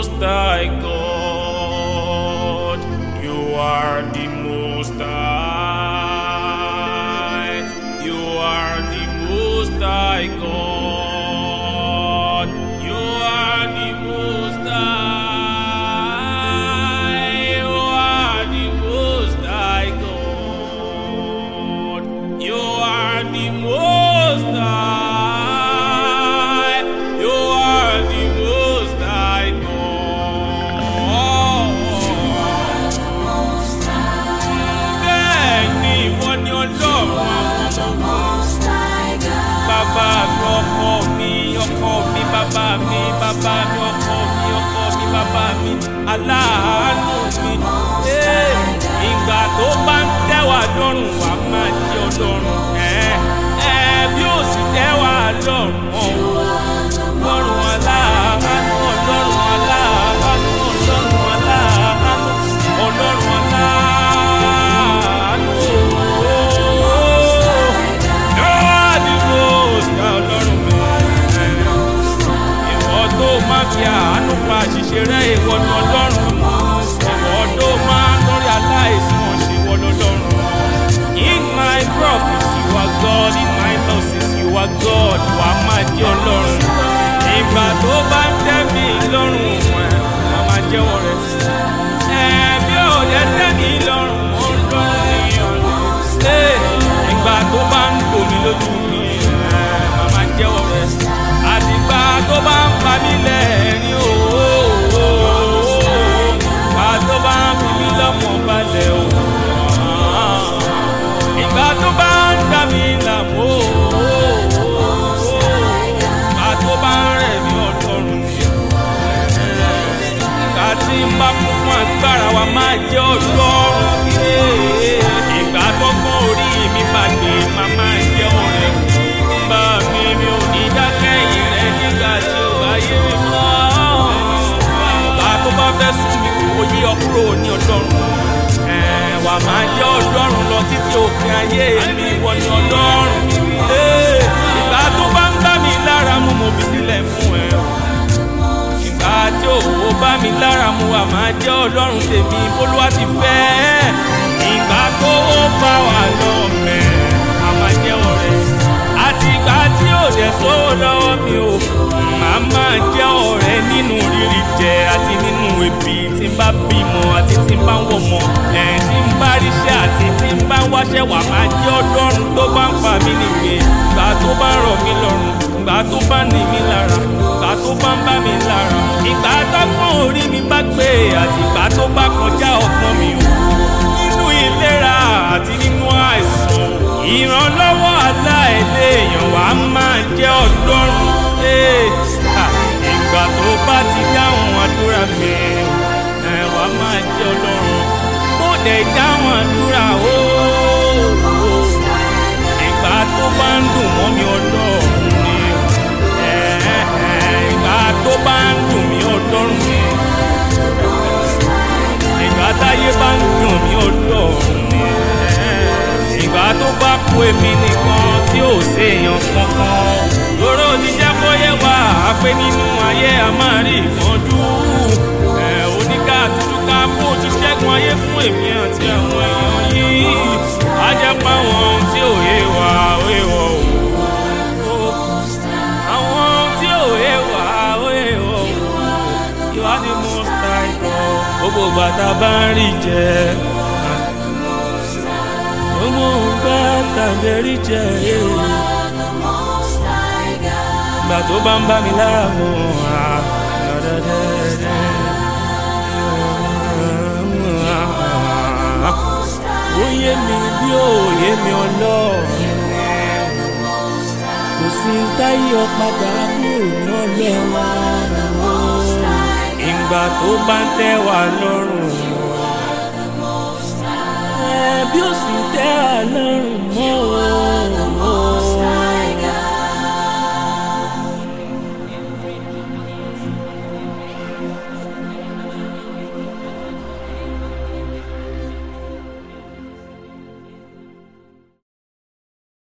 Most High God. You are the Most High. You are the Most High God. You are the Most High. You are the Most High God. You are the Most High. Bàbá mi aláàánú mi ìgbà tó bá ń tẹ́wà lọ́rùn wà máa jẹ́ ọlọ́run bí ó sì tẹ́wà lọ́rùn ọlọ́run aláàánú ọlọ́run aláàánú ọlọ́run aláàánú ọlọ́run aláàánú ọlọ́run mi ìwọ tó máa fi àánú pa àṣìṣe rẹ ìwọ ni ọlọ́run ìwọ tó máa lórí aláìsàn ọ̀sẹ̀ ìwọ lọ́lọ́run. In my profits you are God, in my losses you are God, wà á máa jẹ́ ọlọ́run. Ìgbà tó bá ń tẹ́ mi lọ́rùn wà á máa jẹ́wọ́ rẹ̀. Bí ò yẹ tẹ́ mi lọ́rùn ó ń lọ́rùn ìgbà tó bá ń tò mí lójú mi máa jẹ́wọ́ rẹ̀. Àtìgbà tó bá ń pa mí lẹ́rìn o. Tó bá ń fi mí lọ́kàn balẹ̀ o, ìgbà tó bá ń dá mi láàmú o, ìgbà tó bá ń rẹ̀ mí ọlọ́run ni, ìgbà tí ń bá kún fún agbára wa máa jẹ́ ọlọ́run ìgbà tó gbọ́n orí mi bá gbé máa jẹ́ ọ̀rẹ́ bá mi ò ní dákẹ́ ìrẹ́ nígbà tí ó bá yé mi mọ́ ìgbà tó bá fẹ́ sùn mi oyè ọkùnrin òní ọlọ́run wà máa jẹ́ ọlọ́run lọ títí òpin ayé mi ìwọ ni ọlọ́run ìgbà tó bá ń bá mi lára mu mo fi sílẹ̀ fún ẹ ìgbà tí òwò bá mi lára mu wà máa jẹ́ ọlọ́run tèmi bólúwa ti fẹ́ ìgbà tó ó bá wà lọ́mẹ̀ a máa jẹ́ ọ̀rẹ́ àti ìgbà tí ò dẹ̀ sówó lọ́wọ́ mi ò máa jẹ́ ọ̀rẹ́ nínú rírí jẹ àti nínú ebi tí n bá bímọ àti tí n bá ń wọ̀mọ tí n bá ríṣẹ́ àti tí n bá ń wáṣẹ́ wà máa jẹ́ ọlọ́run tó bá ń pa mí nìgbé ìgbà tó bá ń rọ̀ mí lọ́rùn ìgbà tó bá ní mí lára ìgbà tó bá ń bá mi lára ìgbà tágbọ́n orí mi bá gbé àti ìgbà tó bá kọjá ọgbọ́n mi o nínú ìlera àti nínú àìsàn ìrànlọ́wọ́ aláìléèyàn wà máa jẹ́ ọlọ́run ìgbà tó bá ti dáhùn àdúrà mi wà máa jẹ́ ọlọ́run bó dẹ̀ dáhùn àdúrà ìgbà tó bá ń dùn mọ́ mi ọlọ́run ni ìgbà tó bá ń dùn mí ọlọ́run ni ìgbà táyé bá ń dùn mí ọlọ́run ni ìgbà tó bá kú èmi nìkan tí ò séèyàn kankan lóró ti jẹ́ kó yé wa pé nínú ayé a máa rí ìpọ́njú oníkà tútúká kó ti ṣẹ́gun ayé fún èmi àti àwọn èèyàn yìí á jẹ́ páwọn ohun tí ò yé wa òye wọ̀ o àwọn ohun tí ò yé wa òye wọ̀ o you are the Most High God gbogbo bàtà bá ń rí jẹ gbogbo bàtà bẹ̀rí jẹ ìgbà tó bá ń bá mi lára mu ó yé mi bí ó yé mi ọlọ́run kò sí táyé ọ̀padà kúrò ní ọlọ́run ìgbà tó bá ń tẹ́ wa lọ́rùn bí ó sì tẹ́ wa lọ́rùn mọ́ o.